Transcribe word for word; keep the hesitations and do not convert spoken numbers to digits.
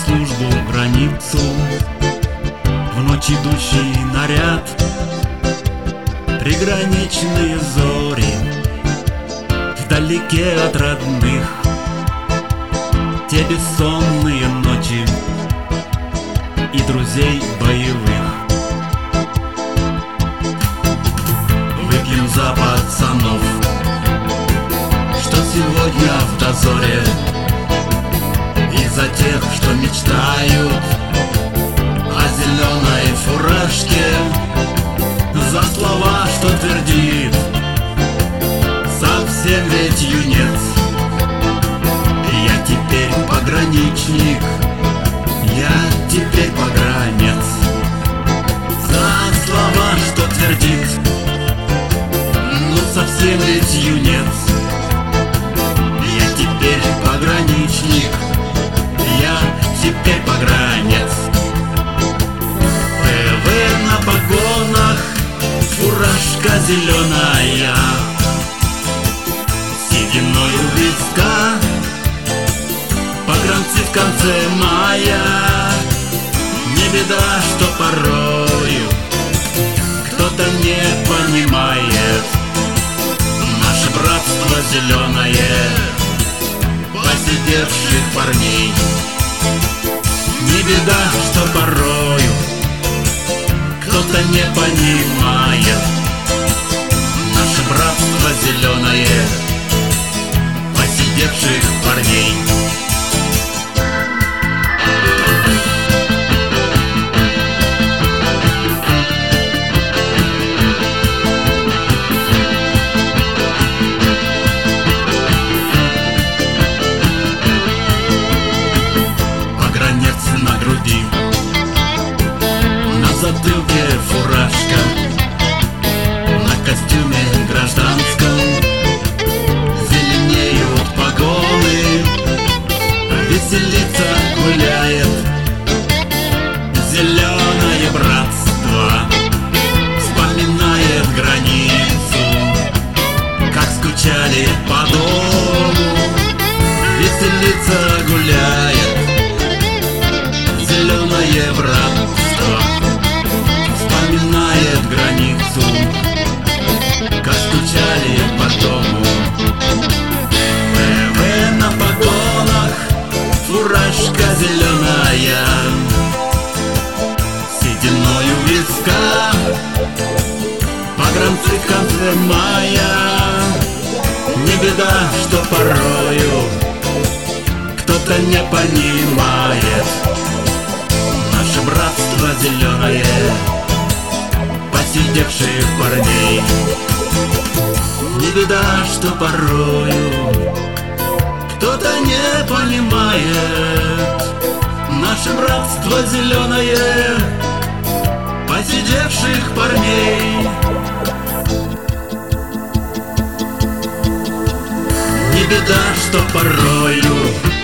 службу границу, в ночь идущий наряд, приграничные зори, вдалеке от родных, те бессонные ночи и друзей боевых. Выпьем за пацанов, что сегодня в дозоре, и за тех, что мечтают о зеленой фуражке, за слова, что твердит совсем ведь юнец. Я теперь пограничник, я теперь погранец. За слова, что твердит, ну совсем ведь юнец. Я теперь пограничник, я теперь погранец. ПВ на погонах, фуражка зеленая, сединой у виска, погранцы в конце мая. Не беда, что порою кто-то не понимает наше братство зеленое посидевших парней. Не беда, что порою кто-то не понимает наше братство зеленое посидевших парней. Погранец на груди, на затылке фуражка, на костюме гражданском зеленеют погоны. Веселится, гуляет зеленое братство, вспоминает границу, как скучали по дому. Веселится, гуляет зеленое братство, вспоминает границу, как скучали по дому. ПВ на погонах, фуражка зеленая, сединой у виска, погранцы в конце мая. Не беда, что порою кто-то не понимает наше братство зеленое посидевших парней. Не беда, что порою кто-то не понимает наше братство зеленое посидевших парней. Не беда, что порою